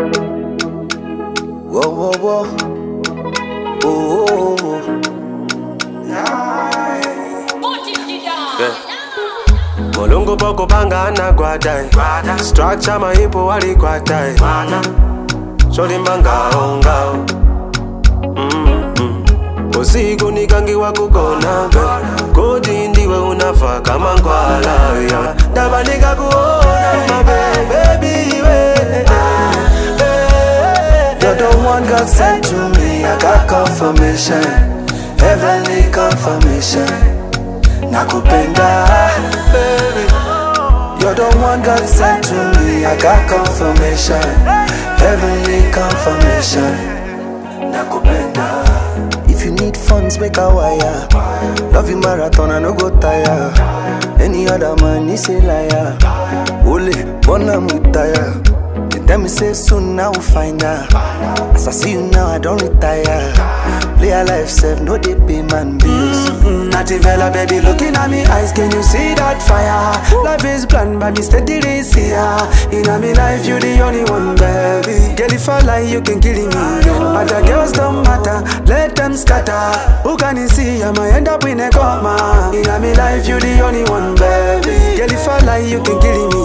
Whoa, whoa, whoa. Oh, oh, oh. Molungu poko panga na guadai. Structure mahipo wali guadai. Shori mbanga ongao. Usiku nikangi wakugona be. Kodi ndiwe unafa kama ngwala ya. Tabanika kuona my baby we. You're the one God sent to me. I got confirmation, heavenly confirmation. Nakupenda, baby. You're the one God sent to me. I got confirmation, heavenly confirmation. Nakupenda. If you need funds, make a wire. Love you marathon, I no go tire. Any other man is a liar. Ole, bona mutaya. They tell me say soon I will find her. As I see you now, I don't retire. Play a life safe, no they pay man bills. Nativella baby, looking at me eyes, can you see that fire? Life is planned by me steadily, see ya. In a me life, you the only one, baby. Girl, if I lie, you can kill me. Other girls don't matter, let them scatter. Who can you see? I might end up in a coma. In a me life, you the only one, baby. Girl, if I lie, you can kill me.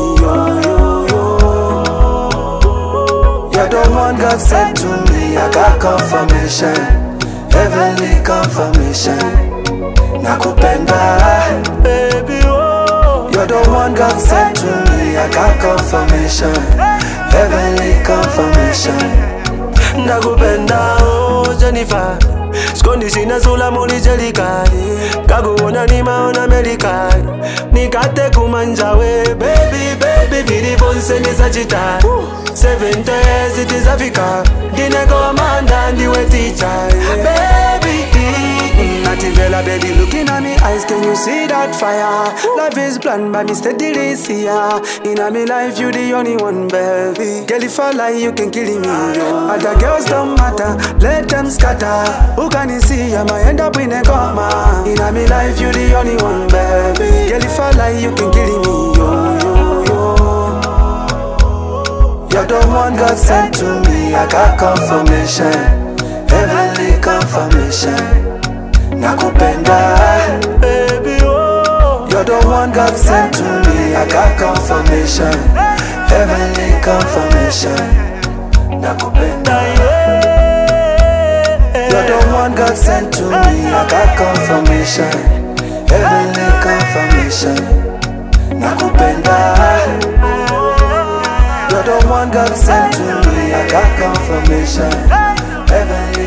You're the one God sent to me. I got confirmation, heavenly confirmation. Nakupenda, baby, oh. You're the one God sent to me. I got confirmation, heavenly confirmation. Nakupenda, oh Jennifer. Skondi sina sula muli jelikari. Kaguona ni maona Amerikani. Nikate kumanjawe, baby, baby. Vili vonse nisa chita 7 days it is Africa. Gine komanda ndiwe teacher, baby. Nativella baby, looking at me eyes, can you see that fire? Life is planned by me steadily, see ya. In a me life, you the only one, baby. Girl, if I lie, you can kill me. Other girls don't matter, let them scatter. Who can you see? I might end up in a coma. In a me life, you the only one, baby. Girl, if I lie, you can kill me. You're the one God sent to me. I got confirmation, heavenly confirmation. Nakupenda, baby, oh. You're the one God sent to me. I got confirmation, heavenly confirmation. Nakupenda, you're the one God sent to me. I got confirmation, heavenly confirmation. Nakupenda, you're the one God sent to me. I got confirmation, heavenly